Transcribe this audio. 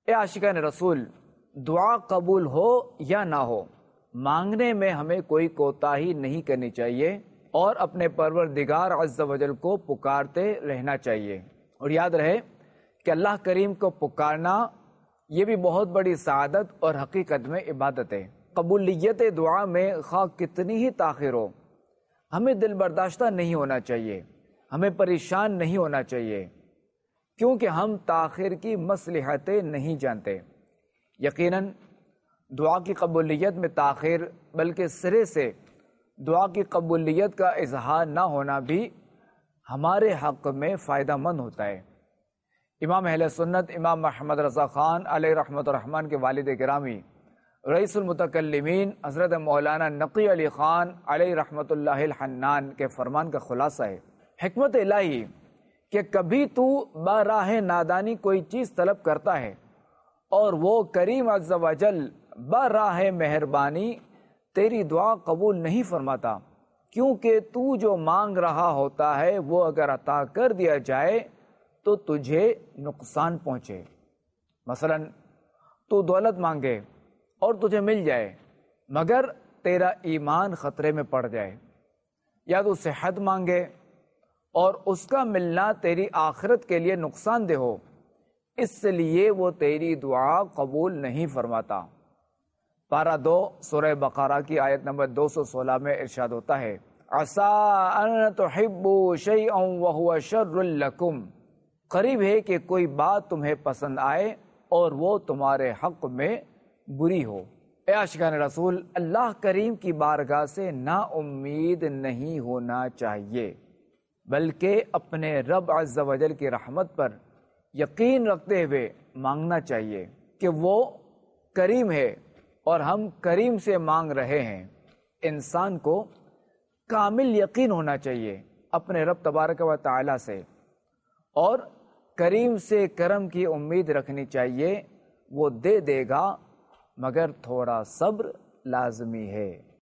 اے عاشقان رسول، دعا قبول ہو یا نہ ہو، مانگنے میں ہمیں کوئی کوتاہی نہیں کرنی چاہیے اور اپنے پروردگار عز و جل کو پکارتے رہنا چاہیے۔ اور یاد رہے کہ اللہ کریم کو پکارنا یہ بھی بہت بڑی سعادت اور حقیقت میں عبادت ہے۔ قبولیت دعا میں خواہ کتنی ہی تاخیر ہو، ہمیں دل برداشتہ نہیں ہونا چاہیے، ہمیں پریشان نہیں ہونا چاہیے، کیونکہ ہم تاخیر کی مصلحتیں نہیں جانتے۔ یقیناً دعا کی قبولیت میں تاخیر بلکہ سرے سے دعا کی قبولیت کا اظہار نہ ہونا بھی ہمارے حق میں فائدہ مند ہوتا ہے۔ امام اہل سنت امام محمد رضا خان علیہ رحمۃ الرحمن کے والد گرامی رئیس المتکلمین حضرت مولانا نقی علی خان علیہ رحمۃ اللہ الحنان کے فرمان کا خلاصہ ہے، حکمت الہی کہ کبھی تو براہ نادانی کوئی چیز طلب کرتا ہے اور وہ کریم عز و جل براہ مہربانی تیری دعا قبول نہیں فرماتا، کیونکہ تو جو مانگ رہا ہوتا ہے وہ اگر عطا کر دیا جائے تو تجھے نقصان پہنچے۔ مثلا تو دولت مانگے اور تجھے مل جائے مگر تیرا ایمان خطرے میں پڑ جائے، یا تو صحت مانگے اور اس کا ملنا تیری آخرت کے لیے نقصان دہ ہو، اس لیے وہ تیری دعا قبول نہیں فرماتا۔ پارہ 2 سورہ بقرہ کی آیت نمبر 216 میں ارشاد ہوتا ہے، عَسَىٰ أَن تُحِبُّوا شَيْئًا وَهُوَ شَرٌّ لَكُمْ، قریب ہے کہ کوئی بات تمہیں پسند آئے اور وہ تمہارے حق میں بری ہو۔ اے عاشقان رسول، اللہ کریم کی بارگاہ سے نا امید نہیں ہونا چاہیے، بلکہ اپنے رب عز و جل کی رحمت پر یقین رکھتے ہوئے مانگنا چاہیے کہ وہ کریم ہے اور ہم کریم سے مانگ رہے ہیں۔ انسان کو کامل یقین ہونا چاہیے اپنے رب تبارک و تعالی سے، اور کریم سے کرم کی امید رکھنی چاہیے، وہ دے دے گا مگر تھوڑا صبر لازمی ہے۔